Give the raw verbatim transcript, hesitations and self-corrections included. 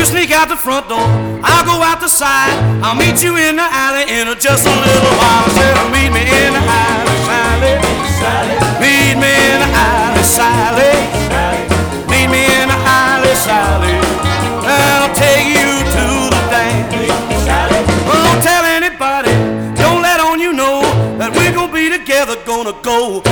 You sneak out the front door, I'll go out the side. I'll meet you in the alley in just a little while. I said, meet me in the alley, Sally, Sally. Meet me in the alley, Sally, Sally. Meet me in the alley, Sally. And I'll take you to the dance, Sally. Well, don't tell anybody, don't let on you know that we're gonna be together, gonna go